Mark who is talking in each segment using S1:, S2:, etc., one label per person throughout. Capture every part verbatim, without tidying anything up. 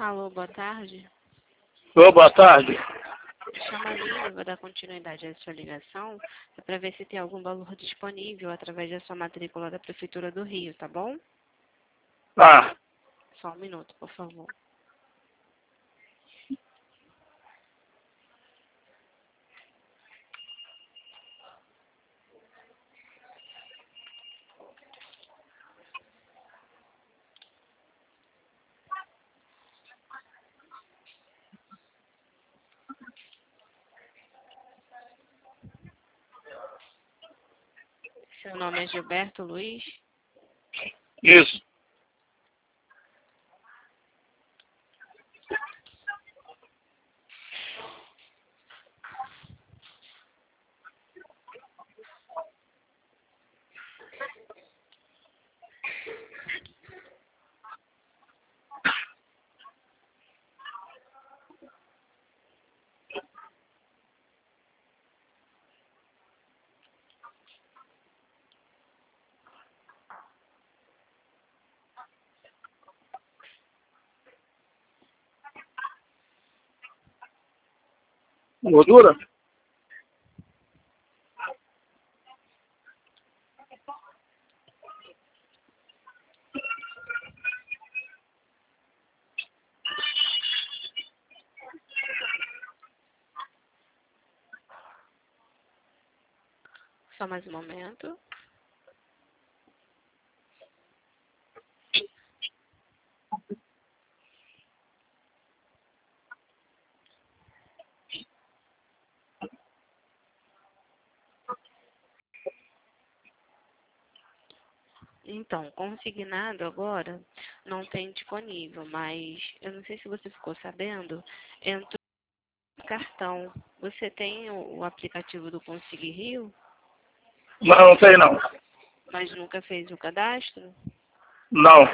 S1: Alô, boa tarde.
S2: Ô, boa tarde.
S1: Chama a linha, vou dar continuidade à sua ligação, é para ver se tem algum valor disponível através da sua matrícula da Prefeitura do Rio, tá bom?
S2: Ah,
S1: Só um minuto, por favor. Seu nome é Gilberto Luiz?
S2: isso. Gordura?
S1: Só mais um momento. Então, consignado agora não tem disponível, mas eu não sei se você ficou sabendo, entrou no cartão. Você tem o, o aplicativo do Consigue Rio,
S2: Não, não sei não.
S1: mas nunca fez o cadastro?
S2: Não.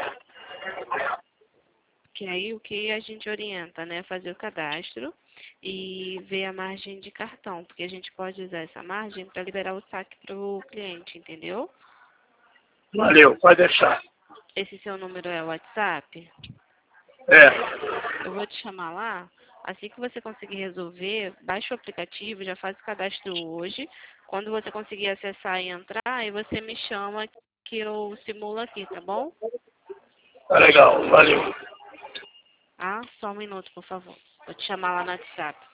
S1: Que aí o que a gente orienta, né? Fazer o cadastro e ver a margem de cartão, porque a gente pode usar essa margem para liberar o saque para o cliente, entendeu?
S2: Valeu, pode deixar.
S1: Esse seu número é o WhatsApp?
S2: É.
S1: Eu vou te chamar lá. Assim que você conseguir resolver, baixa o aplicativo, já faz o cadastro hoje. Quando você conseguir acessar e entrar, aí você me chama que eu simulo aqui, tá bom?
S2: Tá legal, valeu.
S1: Ah, só um minuto, por favor. Vou te chamar lá no WhatsApp.